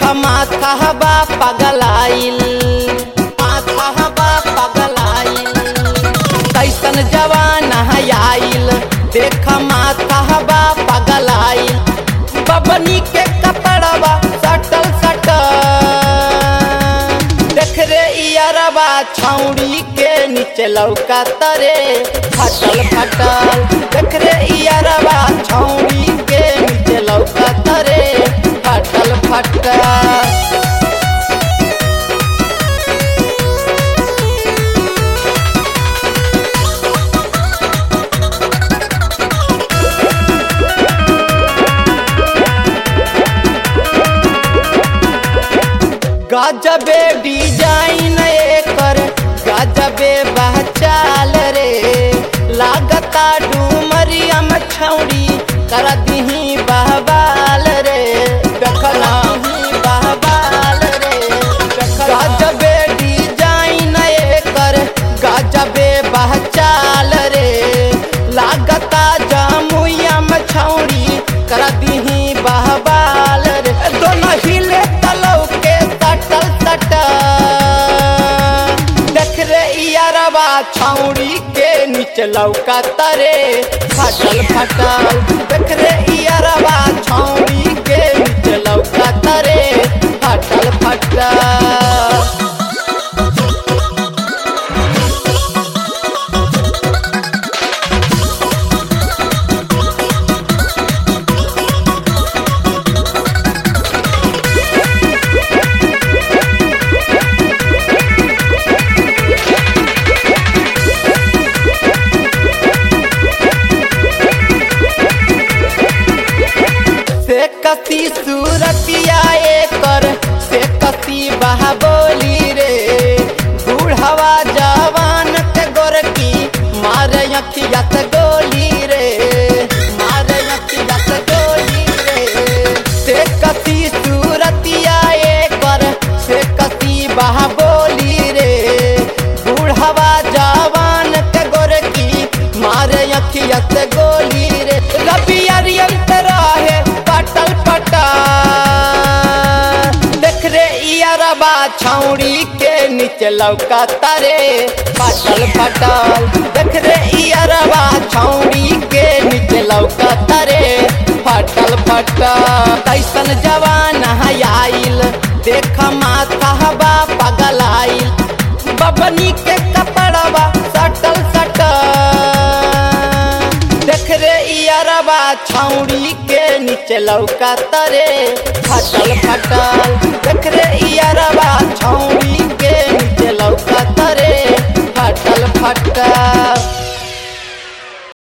माथा बा पगलाइल, माथा बा पगलाइल, कैसन जवान आइल, देख माथा बा पगलाइल, बबनी के कपड़वा सटल सटल, देख रे यारबा छौड़ी के नीचे लौका तरे फटल फटल, देख रे यारबा छौड़ी के नीचे लौका तरे फटल फटल। गजबे डिजाइन एकर गजबे बहचाल रे, लागता डुमरिया में छौड़ी कर दीही बहबाल रे, देखना ही बहबाल रे, गजबे डिजाइन एकर गजबे बहचाल रे, लागता जमुइया में छौड़ी कर दीही बहबाल रे, दोनों हिले तलौ के सटल सटल, देख रे यारबा छौड़ी के नीचे लौका तरे फटल फटल, देख रे यारबा छौड़ी के नीचे लौका तरे फटल फटल। से कसी सूरतिया एकर से कसी बहबोली रे, बूढ़वा जवान के गोरकी मारे अखिया से गोली रे, मारे अखिया से गोली रे, से कसी सूरतिया एकर से कसी बहबोली रे, बूढ़वा जवान के गोरकी मारे अखिया से गोली रे, रबी अरियल रहे पटल पटल, देख रे यारबा छौड़ी के नीचे लौका तरे पटल पटल, देख रे यारबा छौड़ी के नीचे लौका तरे फटल फटल, कैसन जवान आइल, देख माथा बा पगलाइल, बबनी के कपड़वा सटल सटल, देख रे यारबा छौड़ी के नीचे लौका तरे फटल फटल।